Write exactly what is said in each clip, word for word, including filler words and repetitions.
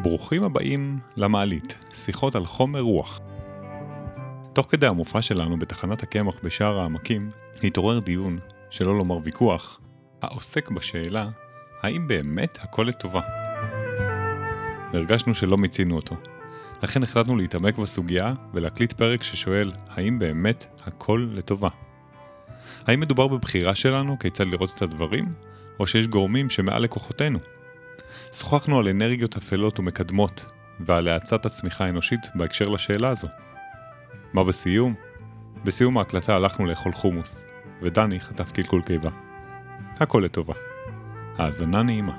ברוכים הבאים למעלית, שיחות על חומר רוח. תוך כדי המופע שלנו בתחנת הקמח בשער העמקים, התעורר דיון, שלא לומר ויכוח, העוסק בשאלה, האם באמת הכל לטובה? והרגשנו שלא מצינו אותו. לכן החלטנו להתעמק בסוגיה ולהקליט פרק ששואל, האם באמת הכל לטובה? האם מדובר בבחירה שלנו כיצד לראות את הדברים, או שיש גורמים שמעל לקוחותינו? שוחחנו על אנרגיות אפלות ומקדמות, ועל האצת הצמיחה האנושית בהקשר לשאלה הזו. מה בסיום? בסיום ההקלטה הלכנו לאכול חומוס, ודני חטף קלקול קיבה. הכל לטובה. האזנה נעימה.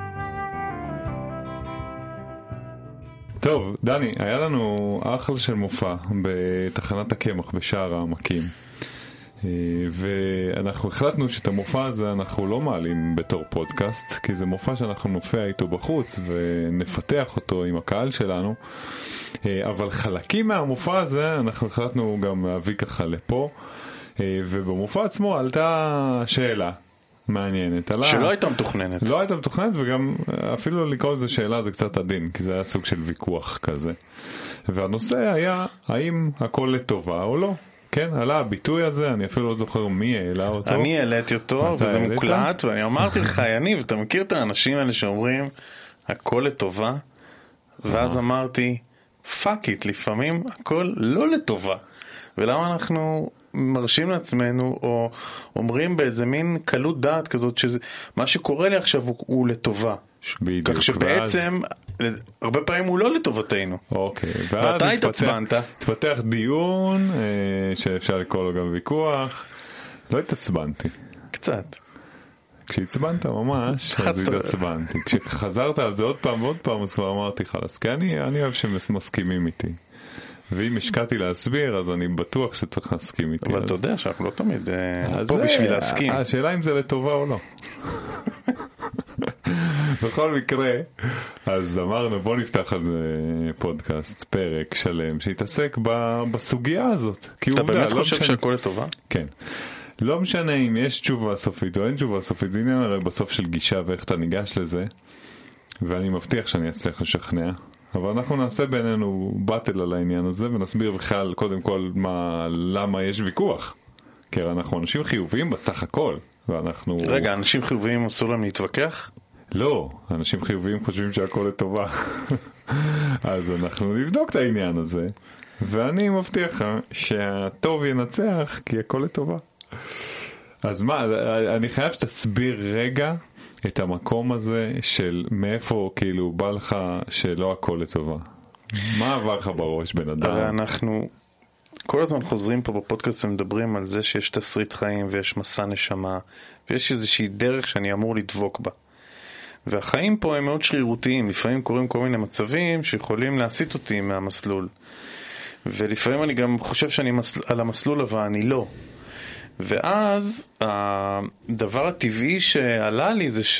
טוב, דני, היה לנו אחלה של מופע בתחנת הקמח בשער העמקים. ואנחנו החלטנו שאת המופע הזה אנחנו לא מעלים בתור פודקאסט, כי זה מופע שאנחנו נופיע איתו בחוץ ונפתח אותו עם הקהל שלנו, אבל חלקים מהמופע הזה אנחנו החלטנו גם להביא ככה לפה, ובמופע עצמו עלתה שאלה מעניינת. שלא הייתה מתוכננת. לא הייתה מתוכננת, וגם אפילו לקרוא לזה שאלה זה קצת עדין, כי זה היה סוג של ויכוח כזה. והנושא היה, האם הכל לטובה או לא? כן, עלה הביטוי הזה, אני אפילו לא זוכר מי העלה אותו. אני העליתי אותו, וזה מוקלט, ואני אמרתי לך, יניב, אתה מכיר את האנשים האלה שאומרים, הכל לטובה? ואז אמרתי, פאק איט, לפעמים הכל לא לטובה. ולמה אנחנו מרשים לעצמנו, או אומרים באיזה מין קלות דעת כזאת, שמה שקורה לי עכשיו הוא, הוא לטובה. בדיוק. כך שבעצם, ואז... הרבה פעמים הוא לא לטובתנו. אוקיי. ואתה התעצבנת. התפתח דיון, אה, שאפשר לקרוא לו גם ויכוח. לא התעצבנתי. קצת. כשהתעצבנת ממש, אז התעצבנתי. כשחזרת על זה עוד פעם ועוד פעם, אז כבר אמרתי חלס, כי אני, אני אוהב שמסכימים איתי. ואם השקעתי להסביר, אז אני בטוח שצריך להסכים איתי. אבל אתה יודע שאנחנו לא תמיד פה בשביל להסכים. השאלה אם זה לטובה או לא. בכל מקרה, אז אמרנו בוא נפתח על זה פודקאסט, פרק שלם, שיתעסק בסוגיה הזאת. אתה באמת חושב שהכל לטובה? כן. לא משנה אם יש תשובה סופית או אין תשובה סופית, זה עניין הרי בסוף של גישה ואיך אתה ניגש לזה, ואני מבטיח שאני אצליח לשכנע. אבל אנחנו נעשה בינינו באטל על העניין הזה, ונסביר בכלל קודם כל מה, למה יש ויכוח. כי אנחנו אנשים חיוביים בסך הכל, ואנחנו... רגע, אנשים חיוביים אסור להם להתווכח? לא, אנשים חיוביים חושבים שהכל לטובה. אז אנחנו נבדוק את העניין הזה, ואני מבטיח לך שהטוב ינצח, כי הכל לטובה. אז מה, אני חייב שתסביר רגע את המקום הזה של מאיפה כאילו בא לך שלא הכל לטובה. מה עבר לך בראש בן אדם? הרי אנחנו כל הזמן חוזרים פה בפודקאסט ומדברים על זה שיש תסריט חיים ויש מסע נשמה ויש איזושהי דרך שאני אמור לדבוק בה. והחיים פה הם מאוד שרירותיים, לפעמים קורים כל מיני מצבים שיכולים להסיט אותי מהמסלול. ולפעמים אני גם חושב שאני מסל... על המסלול אבל אני לא. ואז הדבר הטבעי שעלה לי זה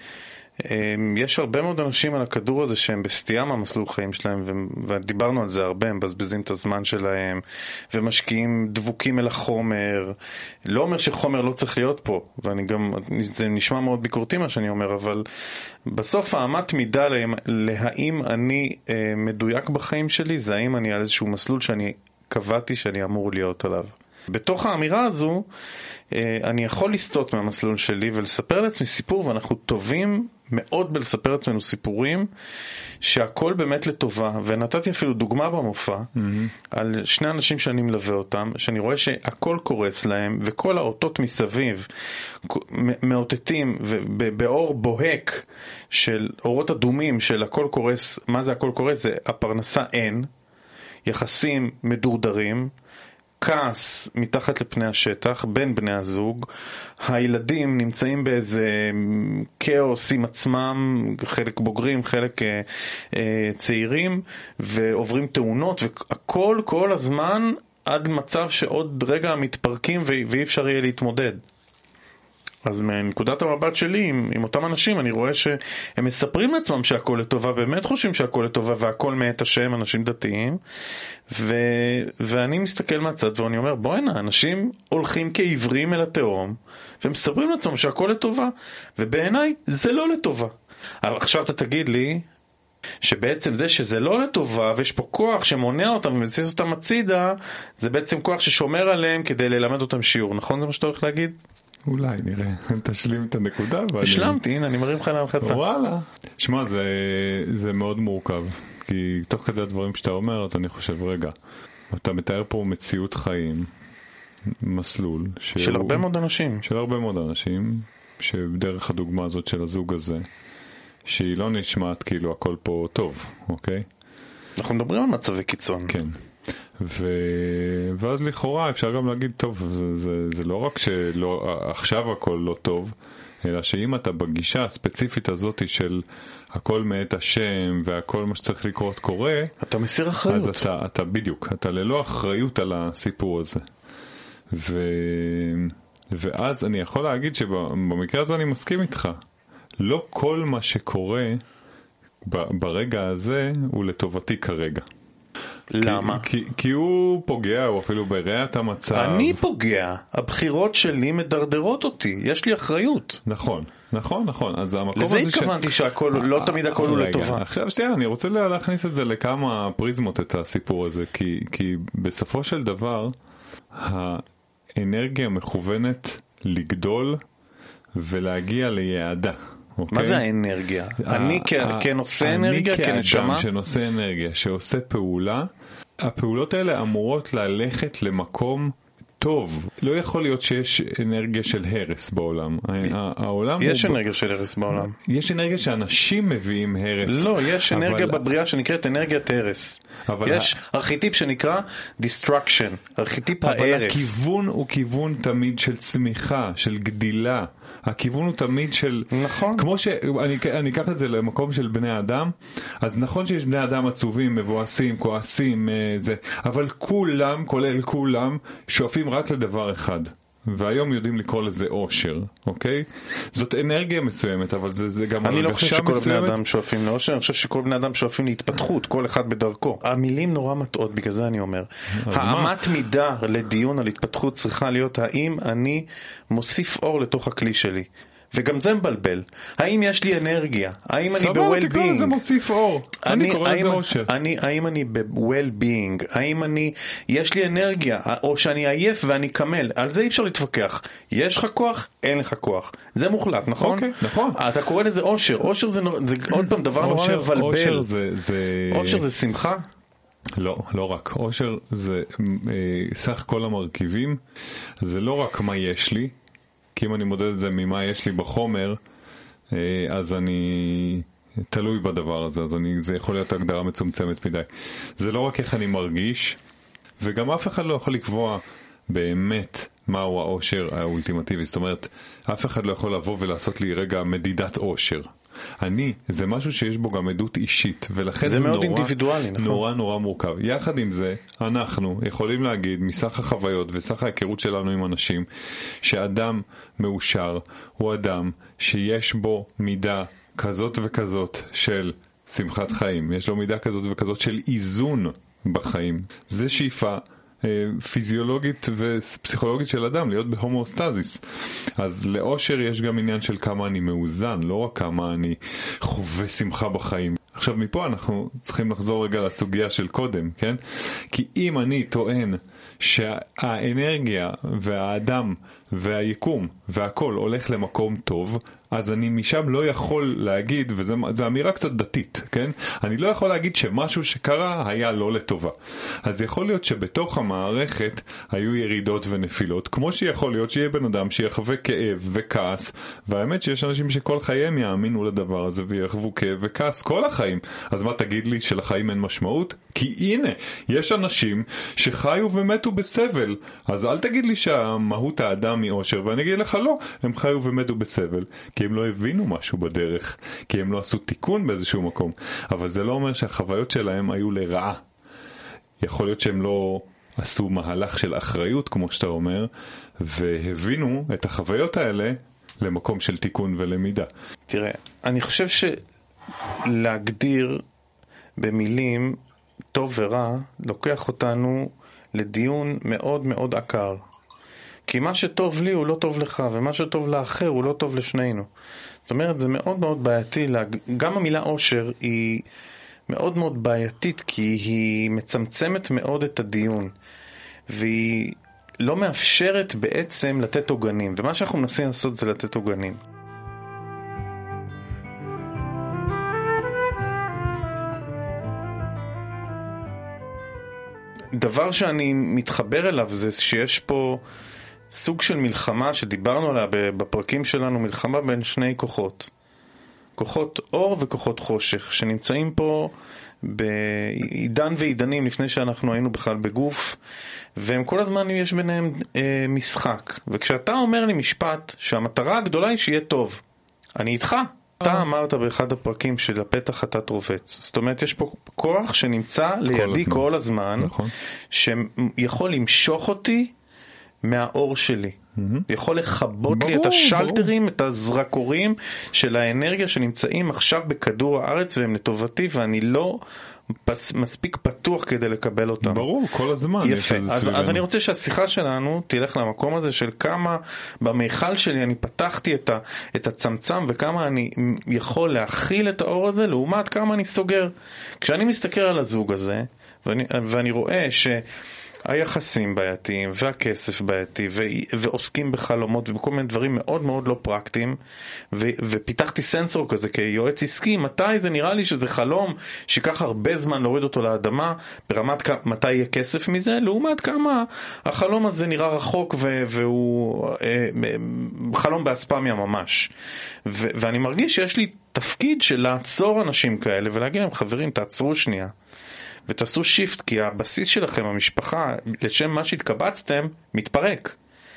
שיש הרבה מאוד אנשים על הכדור הזה שהם בסטייה מהמסלול חיים שלהם, ודיברנו על זה הרבה, הם בזבזים את הזמן שלהם ומשקיעים דבוקים אל החומר. לא אומר שחומר לא צריך להיות פה, ואני גם, זה נשמע מאוד ביקורתי מה שאני אומר, אבל בסוף האמת מידה להאם אני מדויק בחיים שלי, זה האם אני על איזשהו מסלול שאני קבעתי שאני אמור להיות עליו. בתוך האמירה הזו, אני יכול לסטות מהמסלול שלי ולספר לעצמי סיפור, ואנחנו טובים מאוד בלספר לעצמנו סיפורים, שהכל באמת לטובה, ונתתי אפילו דוגמה במופע, mm-hmm. על שני אנשים שאני מלווה אותם, שאני רואה שהכל קורץ להם, וכל האותות מסביב, מאותתים, ובאור בוהק, של אורות אדומים, של הכל קורץ, מה זה הכל קורץ? זה הפרנסה אין, יחסים מדורדרים, כעס מתחת לפני השטח בין בני הזוג, הילדים נמצאים באיזה כאוס עם עצמם, חלק בוגרים, חלק אה, אה, צעירים, ועוברים תאונות, והכל כל הזמן עד מצב שעוד רגע מתפרקים ואי אפשר יהיה להתמודד. אז מנקודת המבט שלי עם, עם אותם אנשים, אני רואה שהם מספרים לעצמם שהכל לטובה, באמת חושבים שהכל לטובה והכל מאת השם, אנשים דתיים, ו, ואני מסתכל מהצד ואני אומר, בוא הנה, אנשים הולכים כעברים אל התהום, ומספרים לעצמם שהכל לטובה, ובעיניי זה לא לטובה. אבל עכשיו אתה תגיד לי, שבעצם זה שזה לא לטובה, ויש פה כוח שמונע אותם ומציס אותם הצידה, זה בעצם כוח ששומר עליהם כדי ללמד אותם שיעור, נכון? זה מה שאתה הולך להגיד? אולי, נראה, תשלים את הנקודה. השלמתי, הנה, אני מרים לך להנחתה. וואלה. שמע, זה, זה מאוד מורכב, כי תוך כדי הדברים שאתה אומר, אז אני חושב, רגע, אתה מתאר פה מציאות חיים, מסלול. שהוא, של הרבה מאוד אנשים. של הרבה מאוד אנשים, שדרך הדוגמה הזאת של הזוג הזה, שהיא לא נשמעת כאילו הכל פה טוב, אוקיי? אנחנו מדברים על מצבי קיצון. כן. ו... ואז לכאורה אפשר גם להגיד, טוב, זה, זה, זה לא רק שלא, עכשיו הכל לא טוב, אלא שאם אתה בגישה הספציפית הזאת של הכל מאת השם והכל מה שצריך לקרות קורה, אתה מסיר אחריות. אז אתה, אתה בדיוק, אתה ללא אחריות על הסיפור הזה. ו... ואז אני יכול להגיד שבמקרה הזה אני מסכים איתך. לא כל מה שקורה ברגע הזה הוא לטובתי כרגע. למה? כי, כי, כי הוא פוגע, או אפילו בראיית המצב. אני פוגע. הבחירות שלי מדרדרות אותי. יש לי אחריות. נכון, נכון, נכון. אז המקום לזה הזה התכוונתי ש... שהכל, לא תמיד הכל הוא לטובה. עכשיו שתהיה, אני רוצה להכניס את זה לכמה פריזמות, את הסיפור הזה, כי, כי בסופו של דבר, האנרגיה מכוונת לגדול ולהגיע ליעדה. מה זה האנרגיה? אני כנושא אנרגיה, כנשמה? אני כאדם שנושא אנרגיה, שעושה פעולה, הפעולות האלה אמורות ללכת למקום טוב. לא יכול להיות שיש אנרגיה של הרס בעולם. העולם יש אנרגיה של הרס בעולם. יש אנרגיה שאנשים מביאים הרס. לא, יש אנרגיה בבריאה שנקראת אנרגיית הרס. יש ארכיטיפ שנקרא destruction, ארכיטיפ ההרס. אבל הכיוון הוא כיוון תמיד של צמיחה, של גדילה. הכיוון הוא תמיד של... נכון. כמו שאני אני אקח את זה למקום של בני אדם, אז נכון שיש בני אדם עצובים, מבואסים, כועסים, זה, אבל כולם, כולל כולם, שואפים רק לדבר אחד. והיום יודעים לקרוא לזה אושר, אוקיי? זאת אנרגיה מסוימת, אבל זה, זה גם אני לא חושב שכל מסוימת. בני אדם שואפים לאושר, אני חושב שכל בני אדם שואפים להתפתחות, כל אחד בדרכו. המילים נורא מטעות, בגלל זה אני אומר. האמת מידה לדיון על התפתחות צריכה להיות, האם אני מוסיף אור לתוך הכלי שלי? וגם זה מבלבל. האם יש לי אנרגיה? האם אני ב-well-being? תקרא לזה מוסיף אור. אני קורא לזה אושר. האם אני ב-well-being? האם אני, יש לי אנרגיה? או שאני עייף ואני קמל? על זה אי אפשר להתווכח. יש לך כוח? אין לך כוח. זה מוחלט, נכון? אוקיי, נכון. אתה קורא לזה אושר. אושר זה עוד פעם דבר נורא מבלבל. אושר זה... אושר זה שמחה? לא, לא רק. אושר זה סך כל המרכיבים. זה לא רק מה יש לי, כי אם אני מודד את זה ממה יש לי בחומר, אז אני תלוי בדבר הזה, אז אני, זה יכול להיות הגדרה מצומצמת מדי. זה לא רק איך אני מרגיש, וגם אף אחד לא יכול לקבוע באמת מהו האושר האולטימטיבי. זאת אומרת, אף אחד לא יכול לבוא ולעשות לי רגע מדידת אושר. אני, זה משהו שיש בו גם עדות אישית, ולכן זה, זה מאוד נורא, אינדיבידואלי, נכון? נורא נורא מורכב. יחד עם זה, אנחנו יכולים להגיד מסך החוויות וסך ההיכרות שלנו עם אנשים, שאדם מאושר הוא אדם שיש בו מידה כזאת וכזאת של שמחת חיים, יש לו מידה כזאת וכזאת של איזון בחיים. זה שאיפה פיזיולוגית ופסיכולוגית של אדם, להיות בהומואסטזיס. אז לאושר יש גם עניין של כמה אני מאוזן, לא רק כמה אני חווה שמחה בחיים. עכשיו מפה אנחנו צריכים לחזור רגע לסוגיה של קודם, כן? כי אם אני טוען שהאנרגיה והאדם והיקום והכל הולך למקום טוב, אז אני משם לא יכול להגיד, וזו אמירה קצת דתית, כן? אני לא יכול להגיד שמשהו שקרה היה לא לטובה. אז יכול להיות שבתוך המערכת היו ירידות ונפילות, כמו שיכול להיות שיהיה בן אדם שיחווה כאב וכעס, והאמת שיש אנשים שכל חייהם יאמינו לדבר הזה ויחוו כאב וכעס כל החיים. אז מה תגיד לי, שלחיים אין משמעות? כי הנה, יש אנשים שחיו ומתו בסבל, אז אל תגיד לי שהמהות האדם היא אושר, ואני אגיד לך לא, הם חיו ומתו בסבל, כי הם לא הבינו משהו בדרך, כי הם לא עשו תיקון באיזשהו מקום, אבל זה לא אומר שהחוויות שלהם היו לרעה. יכול להיות שהם לא עשו מהלך של אחריות, כמו שאתה אומר, והבינו את החוויות האלה למקום של תיקון ולמידה. תראה, אני חושב שלהגדיר במילים טוב ורע, לוקח אותנו לדיון מאוד מאוד עקר. כי מה שטוב לי הוא לא טוב לך, ומה שטוב לאחר הוא לא טוב לשנינו. זאת אומרת, זה מאוד מאוד בעייתי. גם המילה אושר היא, מאוד מאוד בעייתית, כי היא מצמצמת מאוד את הדיון, והיא לא מאפשרת בעצם לתת עוגנים, ומה שאנחנו מנסים לעשות זה לתת עוגנים. דבר שאני מתחבר אליו זה שיש פה סוג של מלחמה שדיברנו עליה בפרקים שלנו, מלחמה בין שני כוחות. כוחות אור וכוחות חושך, שנמצאים פה בעידן ועידנים לפני שאנחנו היינו בכלל בגוף, והם כל הזמן יש ביניהם אה, משחק. וכשאתה אומר לי משפט שהמטרה הגדולה היא שיהיה טוב, אני איתך. אתה אמרת באחד הפרקים של הפתח חטאת רובץ. זאת אומרת, יש פה כוח שנמצא לידי כל הזמן, נכון. שיכול למשוך אותי מהאור שלי. יכול לחבות לי את השלטרים, את הזרקורים של האנרגיה שנמצאים עכשיו בכדור הארץ, והם לטובתי, ואני לא מספיק פתוח כדי לקבל אותם. ברור, כל הזמן. יפה. אז, אז אני רוצה שהשיחה שלנו תלך למקום הזה של כמה במיכל שלי אני פתחתי את, ה, את הצמצם, וכמה אני יכול להכיל את האור הזה, לעומת כמה אני סוגר. כשאני מסתכל על הזוג הזה, ואני, ואני רואה ש... היחסים בעייתיים, והכסף בעייתי, ו- ועוסקים בחלומות, ובכל מיני דברים מאוד מאוד לא פרקטיים, ו- ופיתחתי סנסור כזה כיועץ עסקי, מתי זה נראה לי שזה חלום, שיקח הרבה זמן להוריד אותו לאדמה, ברמת כ- מתי יהיה כסף מזה, לעומת כמה החלום הזה נראה רחוק, ו- והוא אה, חלום באספמיה ממש. ו- ואני מרגיש שיש לי תפקיד של לעצור אנשים כאלה, ולהגיד להם, חברים, תעצרו שנייה. ותעשו שיפט, כי הבסיס שלכם, המשפחה, לשם מה שהתקבצתם, מתפרק.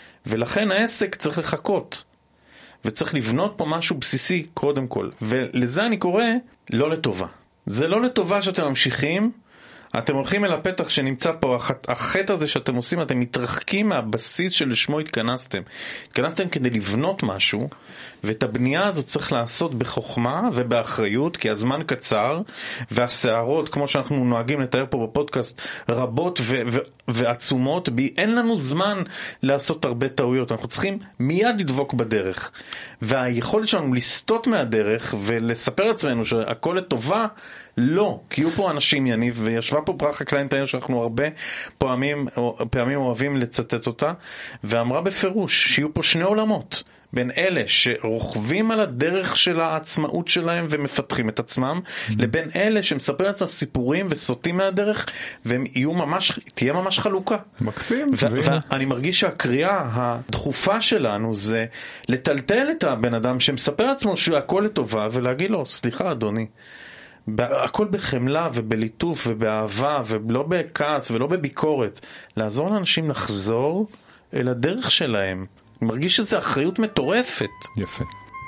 ולכן העסק צריך לחכות. וצריך לבנות פה משהו בסיסי קודם כל. ולזה אני קורא לא לטובה. זה לא לטובה שאתם ממשיכים, אתם הולכים אל הפתח שנמצא פה, החטא הזה שאתם עושים, אתם מתרחקים מהבסיס שלשמו התכנסתם. התכנסתם כדי לבנות משהו, ואת הבנייה הזאת צריך לעשות בחוכמה ובאחריות, כי הזמן קצר, והשערות, כמו שאנחנו נוהגים לתאר פה בפודקאסט, רבות ו- ו- ועצומות, אין לנו זמן לעשות הרבה טעויות, אנחנו צריכים מיד לדבוק בדרך. והיכולת שלנו לסטות מהדרך, ולספר לעצמנו שהכל לטובה, לא, כי יהיו פה אנשים יניב, וישבה פה ברכה קליינטייר שאנחנו הרבה פעמים, פעמים אוהבים לצטט אותה, ואמרה בפירוש שיהיו פה שני עולמות, בין אלה שרוכבים על הדרך של העצמאות שלהם ומפתחים את עצמם, mm-hmm. לבין אלה שמספרים לעצמם סיפורים וסוטים מהדרך, והם יהיו ממש, תהיה ממש חלוקה. מקסים. ו- ואני מרגיש שהקריאה הדחופה שלנו זה לטלטל את הבן אדם שמספר לעצמו שהכל לטובה, ולהגיד לו, סליחה אדוני, הכל בחמלה ובליטוף ובאהבה, ולא בכעס ולא בביקורת, לעזור לאנשים לחזור אל הדרך שלהם. אני מרגיש שזו אחריות מטורפת. יפה.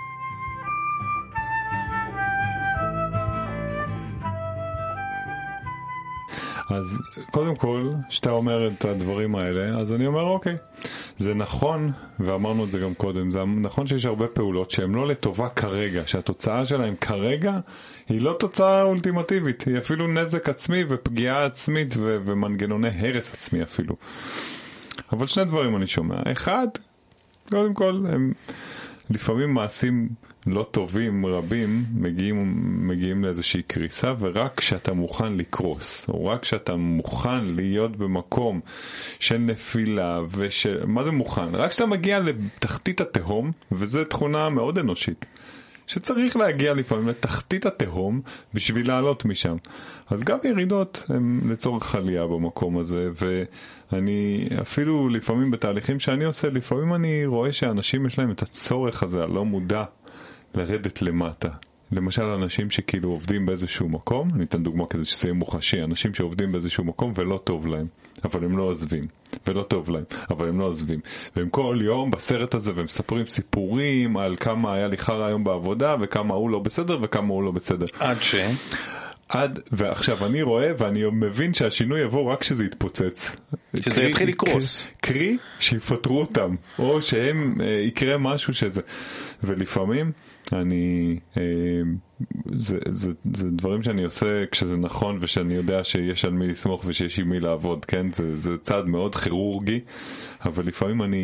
אז קודם כל, שאתה אומר את הדברים האלה, אז אני אומר אוקיי, זה נכון, ואמרנו את זה גם קודם, זה נכון שיש הרבה פעולות שהן לא לטובה כרגע, שהתוצאה שלהן כרגע היא לא תוצאה אולטימטיבית, היא אפילו נזק עצמי ופגיעה עצמית ו- ומנגנוני הרס עצמי אפילו. אבל שני דברים אני שומע. אחד, קודם כל, הם לפעמים מעשים לא טובים רבים מגיעים, מגיעים לאיזושהי קריסה, ורק כשאתה מוכן לקרוס, או רק כשאתה מוכן להיות במקום של נפילה, וש... מה זה מוכן? רק כשאתה מגיע לתחתית התהום, וזו תכונה מאוד אנושית, שצריך להגיע לפעמים לתחתית התהום בשביל לעלות משם. אז גם ירידות הם לצורך עלייה במקום הזה, ואני אפילו לפעמים בתהליכים שאני עושה, לפעמים אני רואה שאנשים יש להם את הצורך הזה, הלא מודע, לרדת למטה. למשל אנשים שכאילו עובדים באיזשהו מקום, אני אתן דוגמה כזה שזה יהיה מוחשי, אנשים שעובדים באיזשהו מקום ולא טוב להם, אבל הם לא עוזבים, ולא טוב להם, אבל הם לא עוזבים. והם כל יום בסרט הזה, והם מספרים סיפורים על כמה היה לי חרא היום בעבודה, וכמה הוא לא בסדר, וכמה הוא לא בסדר. עד ש... עד, ועכשיו אני רואה, ואני מבין שהשינוי יבוא רק כשזה יתפוצץ. שזה יתחיל לקרוס. קרי, שיפטרו אותם, או שהם, יקרה משהו שזה. ולפעמים, אני, זה, זה, זה דברים שאני עושה כשזה נכון, ושאני יודע שיש על מי לסמוך ושיש עם מי לעבוד, כן? זה, זה צעד מאוד כירורגי, אבל לפעמים אני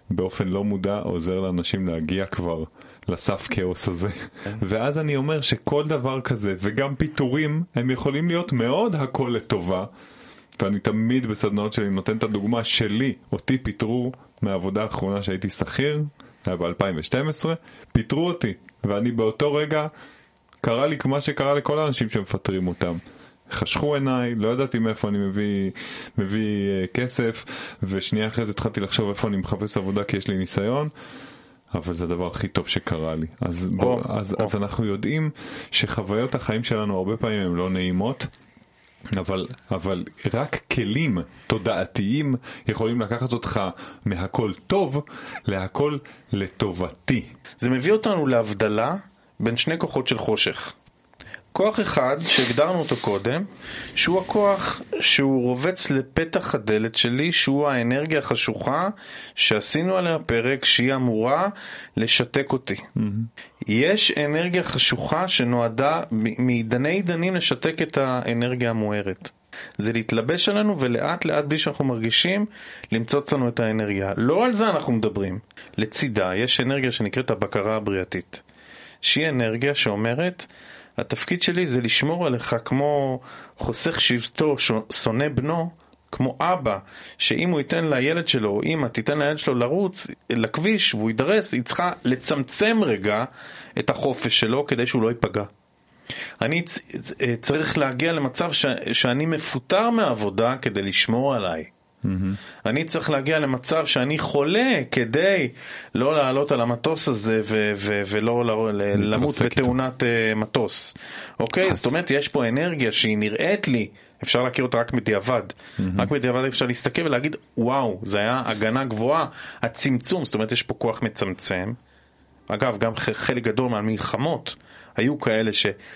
באופן לא מודע עוזר לאנשים להגיע כבר לסף כאוס הזה. ואז אני אומר שכל דבר כזה, וגם פיתורים, הם יכולים להיות מאוד הכל לטובה. ואני תמיד בסדנאות שלי נותן את הדוגמה שלי, אותי פיתרו מהעבודה האחרונה שהייתי שכיר, היה ב-אלפיים ושתים עשרה, פיתרו אותי, ואני באותו רגע, קרה לי כמו שקרה לכל האנשים שמפטרים אותם. חשכו עיניי, לא ידעתי מאיפה אני מביא, מביא uh, כסף, ושנייה אחרי זה התחלתי לחשוב איפה אני מחפש עבודה כי יש לי ניסיון, אבל זה הדבר הכי טוב שקרה לי. אז, oh, בוא, אז, oh. אז אנחנו יודעים שחוויות החיים שלנו הרבה פעמים הן לא נעימות, אבל, אבל רק כלים תודעתיים יכולים לקחת אותך מהכל טוב להכל לטובתי. זה מביא אותנו להבדלה בין שני כוחות של חושך. כוח אחד שהגדרנו אותו קודם, שהוא הכוח שהוא רובץ לפתח הדלת שלי, שהוא האנרגיה החשוכה שעשינו עליה פרק, שהיא אמורה לשתק אותי. Mm-hmm. יש אנרגיה חשוכה שנועדה מעידני עידנים לשתק את האנרגיה המוארת. זה להתלבש עלינו ולאט לאט בלי שאנחנו מרגישים למצוץ לנו את האנרגיה. לא על זה אנחנו מדברים. לצידה יש אנרגיה שנקראת הבקרה הבריאתית, שהיא אנרגיה שאומרת התפקיד שלי זה לשמור עליך כמו חוסך שבטו, שונא בנו, כמו אבא, שאם הוא ייתן לילד שלו, או אמא תיתן לילד שלו לרוץ לכביש והוא ידרס, היא צריכה לצמצם רגע את החופש שלו כדי שהוא לא ייפגע. אני צריך להגיע למצב ש- שאני מפוטר מהעבודה כדי לשמור עליי. Mm-hmm. אני צריך להגיע למצב שאני חולה כדי לא לעלות על המטוס הזה ו- ו- ולא ל- ל- למות בתאונת uh, מטוס. אוקיי? אז... זאת אומרת, יש פה אנרגיה שהיא נראית לי, אפשר להכיר אותה רק בדיעבד. Mm-hmm. רק בדיעבד אפשר להסתכל ולהגיד, וואו, זה היה הגנה גבוהה, הצמצום, זאת אומרת, יש פה כוח מצמצם. אגב, גם חלק גדול מהמלחמות היו כאלה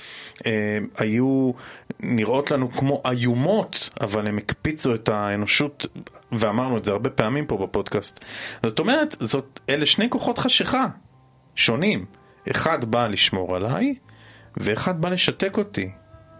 שהיו נראות לנו כמו איומות, אבל הם הקפיצו את האנושות, ואמרנו את זה הרבה פעמים פה בפודקאסט. זאת אומרת, זאת, אלה שני כוחות חשיכה שונים. אחד בא לשמור עליי, ואחד בא לשתק אותי.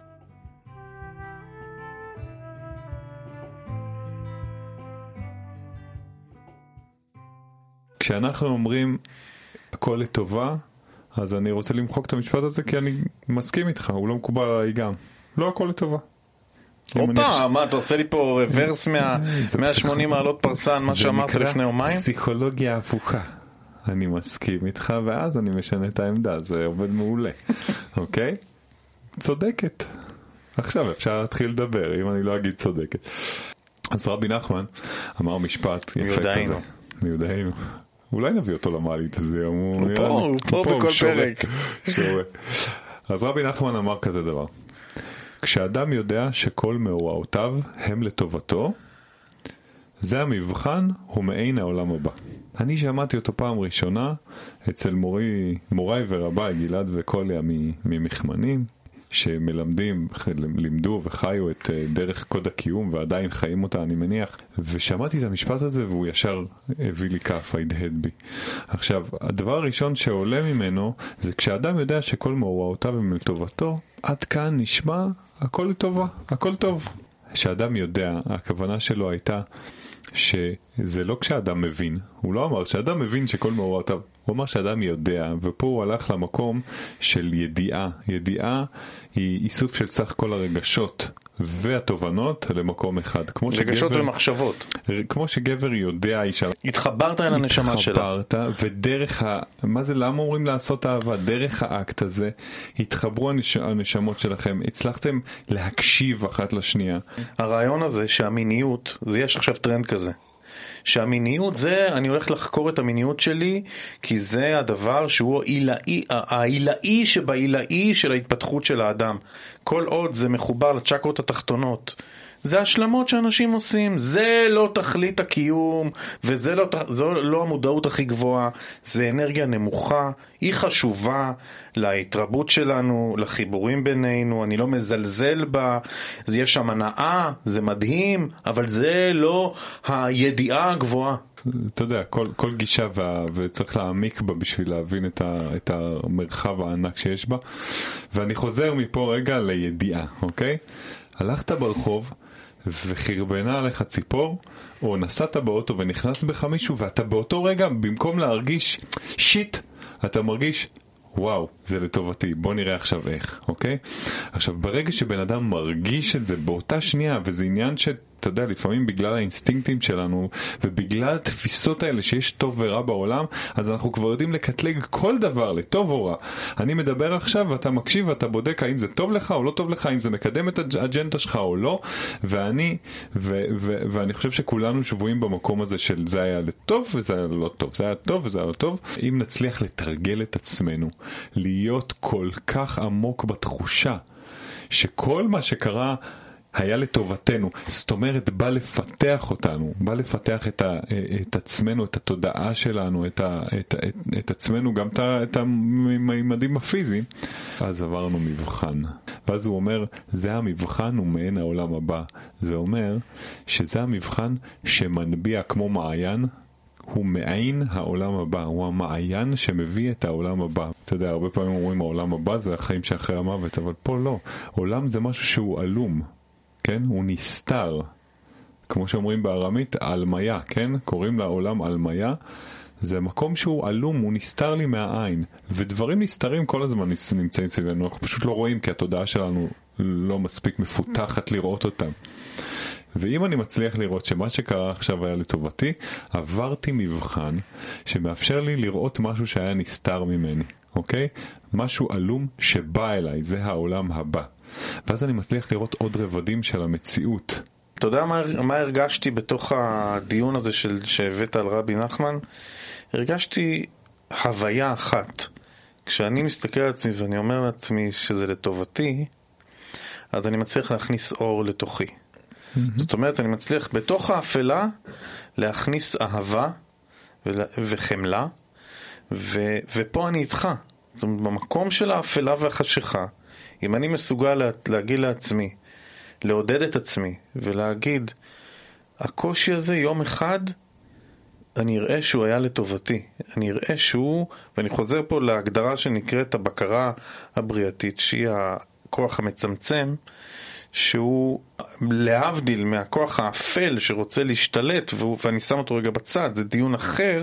כשאנחנו אומרים הכל לטובה, אז אני רוצה למחוק את המשפט הזה, כי אני מסכים איתך, הוא לא מקובל עליי גם. לא הכל לטובה. אופה, מה, אתה עושה לי פה רוורס מאה ושמונים מעלות פרסן, מה שאמרת לפני יומיים? זה נקרא פסיכולוגיה הפוכה. אני מסכים איתך, ואז אני משנה את העמדה, זה עובד מעולה. אוקיי? צודקת. עכשיו אפשר להתחיל לדבר, אם אני לא אגיד צודקת. אז רבי נחמן אמר משפט יפה כזה. מיודענו. אולי נביא אותו למעלית הזה. הוא פה, הוא פה בכל פרק. אז רבי נחמן אמר כזה דבר. כשאדם יודע שכל מאורעותיו הם לטובתו, זה המבחן, הוא מעין העולם הבא. אני שמעתי אותו פעם ראשונה אצל מורי, מוריי ורביי, גלעד וקוליה ממחמנים, שמלמדים, לימדו וחיו את דרך קוד הקיום ועדיין חיים אותה, אני מניח, ושמעתי את המשפט הזה והוא ישר הביא לי כף, הדהד בי. עכשיו, הדבר הראשון שעולה ממנו זה כשאדם יודע שכל מאורעותיו הם לטובתו, עד כאן נשמע הכל לטובה, הכל טוב. כשאדם יודע, הכוונה שלו הייתה שזה לא כשאדם מבין, הוא לא אמר שאדם מבין שכל מאורעותיו, הוא אמר שאדם יודע, ופה הוא הלך למקום של ידיעה. ידיעה היא איסוף של סך כל הרגשות והתובנות למקום אחד. כמו רגשות שגבר, ומחשבות. כמו שגבר יודע, אישה. התחברת אל הנשמה שלה. התחברת, ודרך ה... מה זה, למה אומרים לעשות אהבה? דרך האקט הזה, התחברו הנש... הנשמות שלכם, הצלחתם להקשיב אחת לשנייה. הרעיון הזה שהמיניות, זה יש עכשיו טרנד כזה. שהמיניות זה, אני הולך לחקור את המיניות שלי, כי זה הדבר שהוא העילאי, העילאי שבעילאי של ההתפתחות של האדם. כל עוד זה מחובר לצ'קרות התחתונות. זה השלמות שאנשים עושים, זה לא תכלית הקיום, וזה לא, זו לא המודעות הכי גבוהה, זה אנרגיה נמוכה, היא חשובה להתרבות שלנו, לחיבורים בינינו, אני לא מזלזל בה, זה יש שם הנאה, זה מדהים, אבל זה לא הידיעה הגבוהה. אתה יודע, כל, כל גישה וה, וצריך להעמיק בה בשביל להבין את, ה, את המרחב הענק שיש בה, ואני חוזר מפה רגע לידיעה, אוקיי? הלכת ברחוב, וחרבנה עליך ציפור, או נסעת באוטו ונכנס בך מישהו, ואתה באותו רגע, במקום להרגיש שיט, אתה מרגיש, וואו, זה לטובתי, בוא נראה עכשיו איך, אוקיי? עכשיו, ברגע שבן אדם מרגיש את זה באותה שנייה, וזה עניין שאתה יודע, לפעמים בגלל האינסטינקטים שלנו, ובגלל התפיסות האלה שיש טוב ורע בעולם, אז אנחנו כבר יודעים לקטלג כל דבר, לטוב או רע. אני מדבר עכשיו, ואתה מקשיב, ואתה בודק האם זה טוב לך או לא טוב לך, האם זה מקדם את האג'נדה שלך או לא, ואני, ו- ו- ואני חושב שכולנו שבועים במקום הזה של זה היה לטוב וזה היה לא טוב, זה היה טוב וזה היה לא טוב. אם נצליח לתרגל את עצמנו, להיות כל כך עמוק בתחושה, שכל מה שקרה היה לטובתנו, זאת אומרת, בא לפתח אותנו, בא לפתח את, ה, את עצמנו, את התודעה שלנו, את, ה, את, את, את עצמנו, גם את, את הממדים הפיזיים. אז עברנו מבחן. ואז הוא אומר, זה המבחן ומעין העולם הבא. זה אומר שזה המבחן שמנביע כמו מעיין, הוא מעין העולם הבא, הוא המעיין שמביא את העולם הבא. אתה יודע, הרבה פעמים אומרים העולם הבא זה החיים שאחרי המוות, אבל פה לא. עולם זה משהו שהוא אלום. כן? הוא נסתר. כמו שאומרים בארמית, אלמיה, כן? קוראים לעולם אלמיה. זה מקום שהוא אלום, הוא נסתר לי מהעין. ודברים נסתרים כל הזמן נמצאים סביבנו. אנחנו פשוט לא רואים, כי התודעה שלנו לא מספיק מפותחת לראות אותם. ואם אני מצליח לראות שמה שקרה עכשיו היה לטובתי, עברתי מבחן שמאפשר לי לראות משהו שהיה נסתר ממני. אוקיי? משהו אלום שבא אליי, זה העולם הבא. ואז אני מצליח לראות עוד רבדים של המציאות. אתה יודע מה, מה הרגשתי בתוך הדיון הזה של, שהבאת על רבי נחמן? הרגשתי הוויה אחת. כשאני מסתכל על עצמי ואני אומר לעצמי שזה לטובתי, אז אני מצליח להכניס אור לתוכי. Mm-hmm. זאת אומרת, אני מצליח בתוך האפלה להכניס אהבה וחמלה, ו, ופה אני איתך. זאת אומרת, במקום של האפלה והחשיכה, אם אני מסוגל לה, להגיד לעצמי, לעודד את עצמי, ולהגיד, הקושי הזה יום אחד, אני אראה שהוא היה לטובתי. אני אראה שהוא, ואני חוזר פה להגדרה שנקראת הבקרה הבריאתית, שהיא הכוח המצמצם, שהוא להבדיל מהכוח האפל שרוצה להשתלט, ואני שם אותו רגע בצד, זה דיון אחר.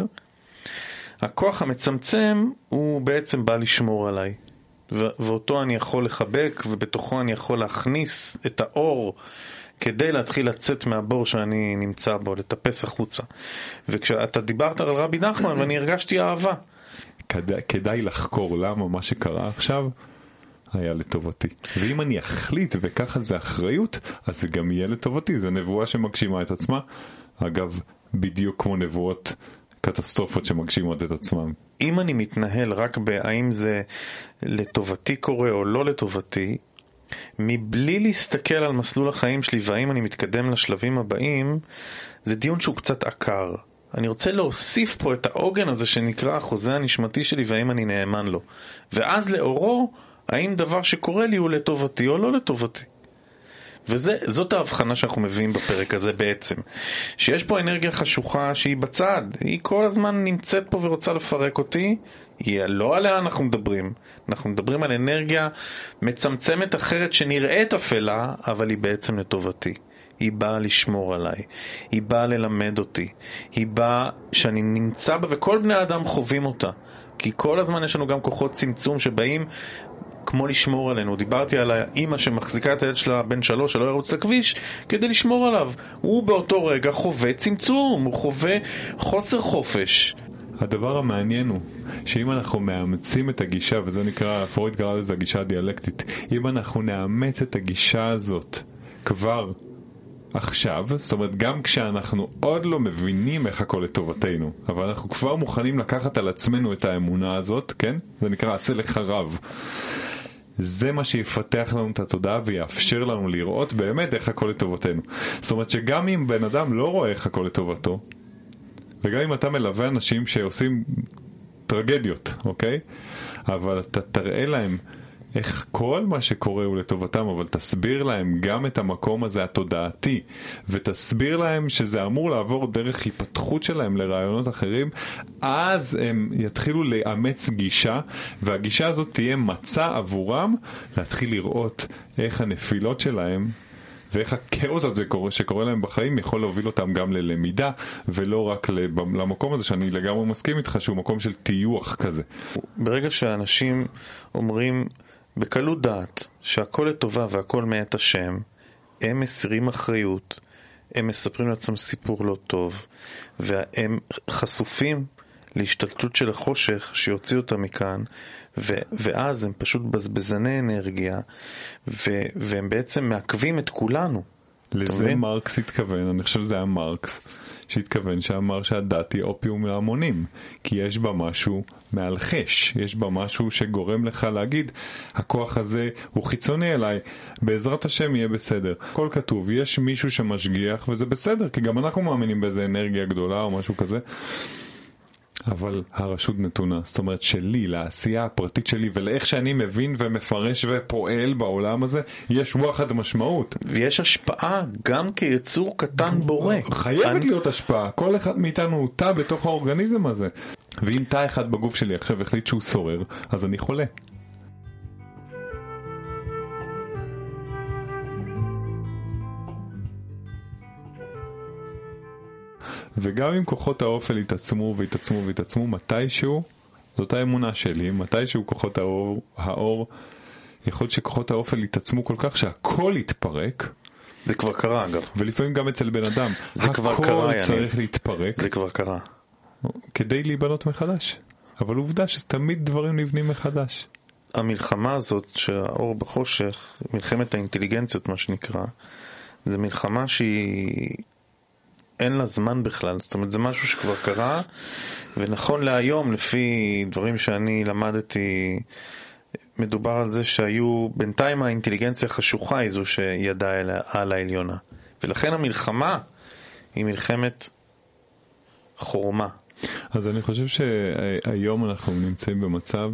הכוח המצמצם הוא בעצם בא לשמור עליי, ואותו אני יכול לחבק, ובתוכו אני יכול להכניס את האור כדי להתחיל לצאת מהבור שאני נמצא בו, לטפס החוצה. וכשאתה דיברת על רבי נחמן, ואני הרגשתי אהבה. כדאי, כדאי לחקור למה מה שקרה עכשיו היה לטובתי. ואם אני אחליט וככה זה אחריות, אז זה גם יהיה לטובתי. זה נבואה שמגשימה את עצמה. אגב, בדיוק כמו נבואות קטסטרופות שמגשימות את עצמם. אם אני מתנהל רק בהאם זה לטובתי קורה או לא לטובתי, מבלי להסתכל על מסלול החיים שלי והאם אני מתקדם לשלבים הבאים, זה דיון שהוא קצת עקר. אני רוצה להוסיף פה את העוגן הזה שנקרא החוזה הנשמתי שלי והאם אני נאמן לו. ואז לאורו, האם דבר שקורה לי הוא לטובתי או לא לטובתי. וזאת ההבחנה שאנחנו מביאים בפרק הזה בעצם. שיש פה אנרגיה חשוכה שהיא בצד, היא כל הזמן נמצאת פה ורוצה לפרק אותי, היא לא עליה אנחנו מדברים. אנחנו מדברים על אנרגיה מצמצמת אחרת שנראית אפלה, אבל היא בעצם לטובתי. היא באה לשמור עליי, היא באה ללמד אותי, היא באה שאני נמצא בה, וכל בני האדם חווים אותה. כי כל הזמן יש לנו גם כוחות צמצום שבאים כמו לשמור עלינו. דיברתי על האמא שמחזיקה את הילד שלה בן שלוש שלא ירוץ לכביש כדי לשמור עליו. הוא באותו רגע חווה צמצום, הוא חווה חוסר חופש. הדבר המעניין הוא שאם אנחנו מאמצים את הגישה, וזה נקרא, פרויד קרא לזה הגישה הדיאלקטית, אם אנחנו נאמץ את הגישה הזאת כבר עכשיו, זאת אומרת גם כשאנחנו עוד לא מבינים איך הכל לטובתנו, אבל אנחנו כבר מוכנים לקחת על עצמנו את האמונה הזאת, כן? זה נקרא עשה לך רב. זה מה שיפתח לנו את התודעה ויאפשר לנו לראות באמת איך הכל לטובתנו. זאת אומרת שגם אם בן אדם לא רואה איך הכל לטובתו, וגם אם אתה מלווה אנשים שעושים טרגדיות, אוקיי? אבל אתה תראה להם איך כל מה שקורה הוא לטובתם, אבל תסביר להם גם את המקום הזה התודעתי, ותסביר להם שזה אמור לעבור דרך היפתחות שלהם לרעיונות אחרים, אז הם יתחילו לאמץ גישה, והגישה הזאת תהיה מצע עבורם להתחיל לראות איך הנפילות שלהם ואיך הכאוס הזה קורה, שקורה להם בחיים יכול להוביל אותם גם ללמידה, ולא רק למקום הזה שאני לגמרי מסכים איתך, שהוא מקום של טיוח כזה. ברגע שאנשים אומרים בקלות דעת שהכל לטובה והכל מאת השם, הם מסירים אחריות, הם מספרים לעצמם סיפור לא טוב, והם חשופים להשתלטות של החושך שיוציא אותם מכאן, ו- ואז הם פשוט בזבזני אנרגיה, ו- והם בעצם מעכבים את כולנו. לזה מרקס התכוון, אני חושב שזה היה מרקס, שהתכוון שאמר שהדת היא אופיום להמונים, כי יש בה משהו מאלחש, יש בה משהו שגורם לך להגיד, הכוח הזה הוא חיצוני אליי, בעזרת השם יהיה בסדר. הכל כתוב, יש מישהו שמשגיח וזה בסדר, כי גם אנחנו מאמינים באיזה אנרגיה גדולה או משהו כזה, אבל הרשות נתונה, זאת אומרת שלי, לעשייה הפרטית שלי ולאיך שאני מבין ומפרש ופועל בעולם הזה, יש וואחד משמעות. ויש השפעה גם כיצור קטן בורא. חייבת אני... להיות השפעה, כל אחד מאיתנו הוא תא בתוך האורגניזם הזה. ואם תא אחד בגוף שלי עכשיו החליט שהוא שורר, אז אני חולה. וגם אם כוחות האופל יתעצמו ויתעצמו ויתעצמו מתישהו, זאת האמונה שלי, מתישהו כוחות האור, האור, יכול להיות שכוחות האופל יתעצמו כל כך שהכל יתפרק. זה כבר קרה אגב. ולפעמים גם אצל בן אדם. זה כבר קרה. הכל צריך אני... להתפרק. זה כבר קרה. כדי להיבנות מחדש. אבל עובדה שתמיד דברים נבנים מחדש. המלחמה הזאת שהאור בחושך, מלחמת האינטליגנציות מה שנקרא, זה מלחמה שהיא... אין לה זמן בכלל, זאת אומרת זה משהו שכבר קרה, ונכון להיום לפי דברים שאני למדתי, מדובר על זה שהיו בינתיים האינטליגנציה החשוכה היא זו שידעה על העליונה, ולכן המלחמה היא מלחמת חורמה. אז אני חושב שהיום אנחנו נמצאים במצב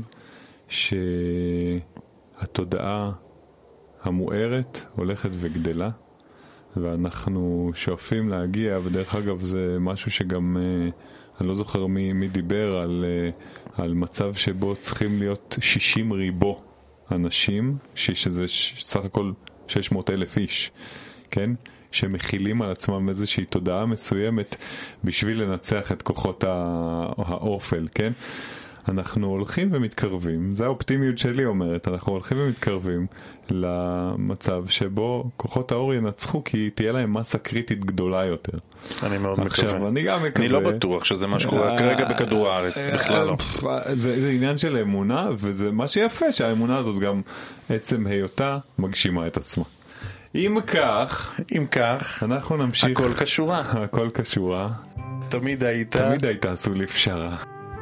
שהתודעה המוארת הולכת וגדלה, ואנחנו שואפים להגיע, ודרך אגב זה משהו שגם, אני לא זוכר מי, מי דיבר על, על מצב שבו צריכים להיות שישים ריבו אנשים, שזה סך הכל שש מאות אלף איש, כן? שמכילים על עצמם איזושהי תודעה מסוימת בשביל לנצח את כוחות האופל, כן? אנחנו הולכים ומתקרבים, זה האופטימיות שלי אומרת, אנחנו הולכים ומתקרבים למצב שבו כוחות האור ינצחו, כי תהיה להם מסה קריטית גדולה יותר. אני מאוד עכשיו, מקווה. אני גם מקווה. אני לא בטוח שזה מה שקורה כרגע בכדור הארץ, בכלל לא. זה, זה עניין של אמונה, וזה מה שיפה, שהאמונה הזאת גם עצם היותה מגשימה את עצמה. אם כך, אם כך, אנחנו נמשיך. הכל קשורה. הכל קשורה. תמיד היית. תמיד היית עשו לי פשרה.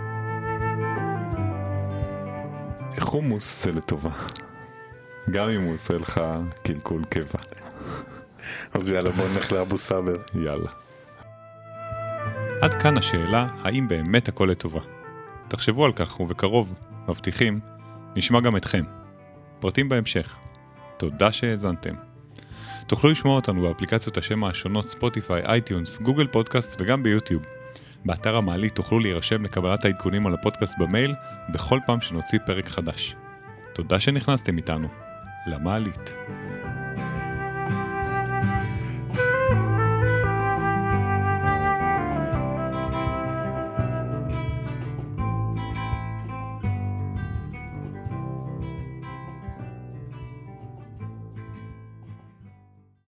חומוס זה לטובה, גם אם הוא עושה לך קלקול קבע. אז יאללה, בוא נלך לאבו סבר. יאללה. עד כאן השאלה, האם באמת הכל לטובה? תחשבו על כך, ובקרוב, מבטיחים, נשמע גם אתכם. פרטים בהמשך. תודה שהאזנתם. תוכלו לשמוע אותנו באפליקציות השם השונות ספוטיפיי, אייטיונס, גוגל פודקאסט וגם ביוטיוב. באתר המעלית תוכלו להירשם לקבלת העדכונים על הפודקאסט במייל בכל פעם שנוציא פרק חדש. תודה שנכנסתם איתנו. למעלית.